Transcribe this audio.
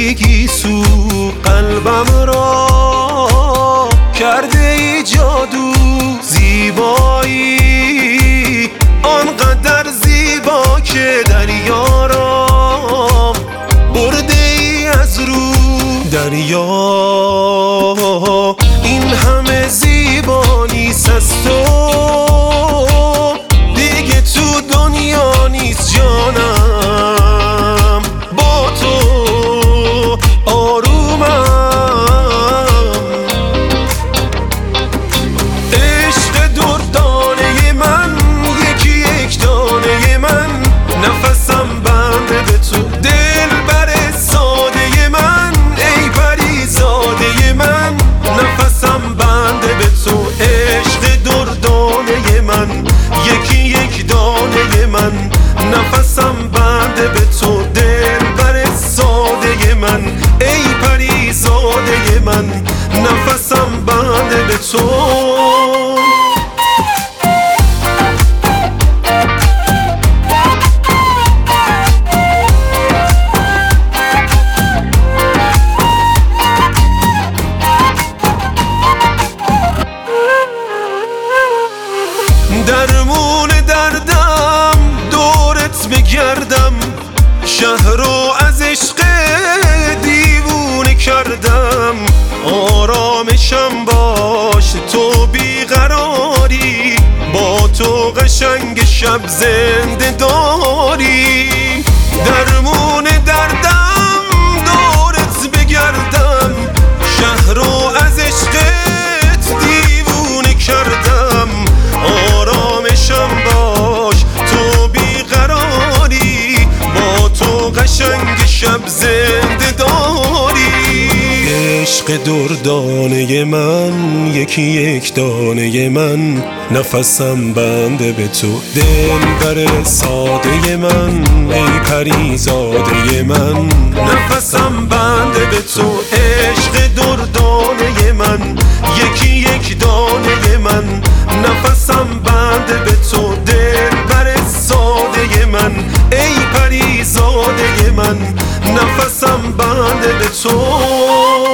گیسو قلبم را کرده ای جادو، زیبایی آنقدر زیبا که دریا را برده ای از رو. دریا این همه زیبا نیست از تو، دیگه تو دنیا نیست جانم، با تو آرومم. عشق دردانه من، یکی یک دانه من، نفسم بنده به تو، دل بر ساده من، ای پری زاده من، نفسم بنده به تو. عشق دردانه من، یکی یک دانه من، نفسم بنده به تو، دل بر ساده من، ای پری زاده من، نفسم بنده به تو. درمون دردم دورت بگردم، شهر رو از عشق دیوونه کردم. آرامشم باش تو بیقراری، با تو قشنگ شب زنده داری. درمون دردم دورت بگردم، شهر رو از عشقت دیوونه کردم. آرامشم باش تو بیقراری، با تو قشنگ شب زنده داری. عشق دردانه من، یکی یک دانه من، نفسم بنده به تو، دل بر ساده من، ای پری زاده من، نفسم بنده به تو. عشق دردانه من، یکی یک دانه من، نفسم بنده به تو، دل بر ساده من، ای پری زاده من، نفسم بنده به تو.